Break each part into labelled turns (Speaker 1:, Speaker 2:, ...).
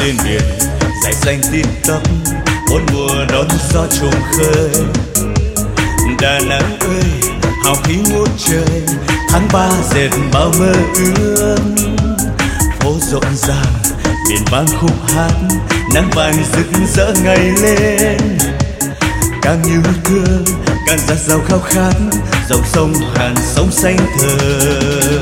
Speaker 1: lên biển dải xanh tít tắp, bốn mùa đón gió trùng khơi. Đà Nẵng ơi hào khí ngút trời, tháng 3 dệt bao mơ ước. Phố rộn ràng biển vang khúc hát, nắng vàng rực rỡ ngày lên. Càng yêu thương càng dạt dào khao khát, dòng sông Hàn sông xanh thờ.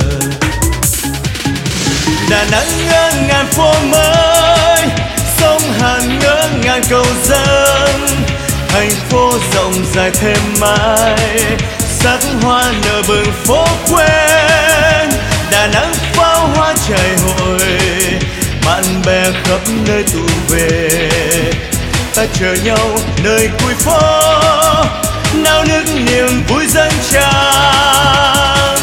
Speaker 1: Đà Nẵng ngỡ ngàn phố mới, sông Hàn ngỡ ngàn cầu dân. Thành phố rộng dài thêm mãi, sắc hoa nở bừng phố quê. Đà Nẵng pháo hoa chảy hội, bạn bè khắp nơi tụ về. Ta chờ nhau nơi cuối phố, nao nức niềm vui dâng tràn.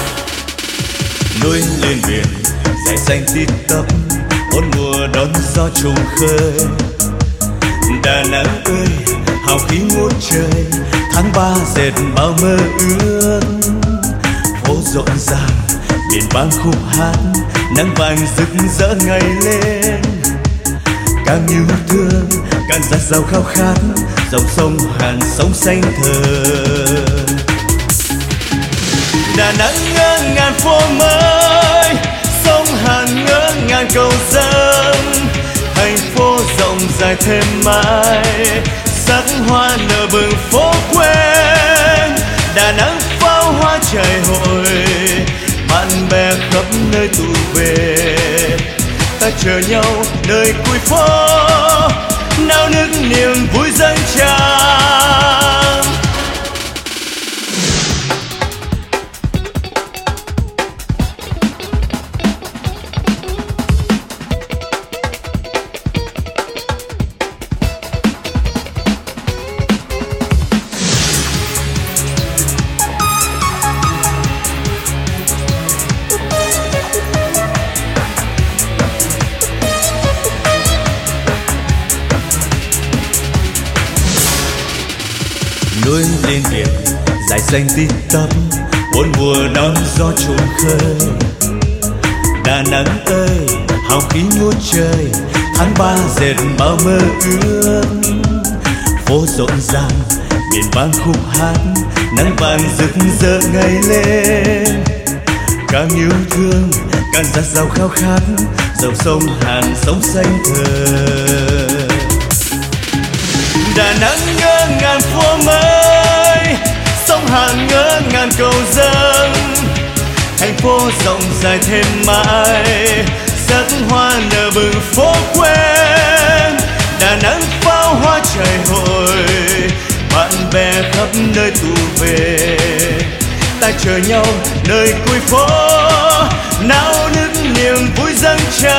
Speaker 1: Núi lên biển dải xanh tít tắp, bốn mùa đón gió trùng khơi. Đà Nẵng ơi hào khí ngút trời, tháng 3 dệt bao mơ ước. Phố rộn ràng biển vang khúc hát, nắng vàng rực rỡ ngày lên. Càng yêu thương càng dạt dào khao khát, dòng sông Hàn sông xanh thờ. Đà Nẵng ngỡ ngàn phố mới, sông Hàn ngỡ ngàn cầu dân. Thành phố rộng dài thêm mãi, sắc hoa nở bừng phố quê. Đà Nẵng pháo hoa chảy hội, bạn bè khắp nơi tụ về. Ta chờ nhau nơi cuối phố, nao nức niềm vui dâng tràn. Núi lên biển dải xanh tít tắp, bốn mùa đón gió trùng khơi. Đà Nẵng ơi hào khí ngút trời, tháng 3 dệt bao mơ ước. Phố rộn ràng biển vang khúc hát, nắng vàng rực rỡ ngày lên. Càng yêu thương càng dạt dào khao khát, dòng sông Hàn sông xanh thờ. Đà Nẵng ngỡ ngàn phố mới, sông Hàn ngỡ ngàn cầu dân. Thành phố rộng dài thêm mãi, sắc hoa nở bừng phố quê. Đà Nẵng pháo hoa chảy hội, bạn bè khắp nơi tụ về. Ta chờ nhau nơi cuối phố, nao nức niềm vui dâng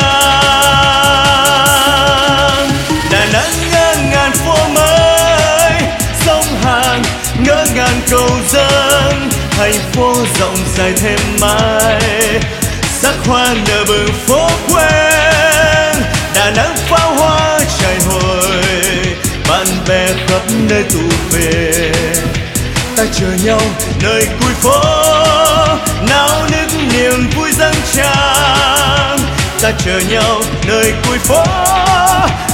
Speaker 1: tràn. Đà Nẵng ngỡ ngàn phố mới, sông Hàn ngỡ ngàn cầu dân. Thành phố rộng dài thêm mãi, sắc hoa nở bừng phố quê. Đà Nẵng pháo hoa chảy hội, bạn bè khắp nơi tụ về. Ta chờ nhau nơi cuối phố, nao nức niềm vui dâng tràn. Ta chờ nhau nơi cuối phố,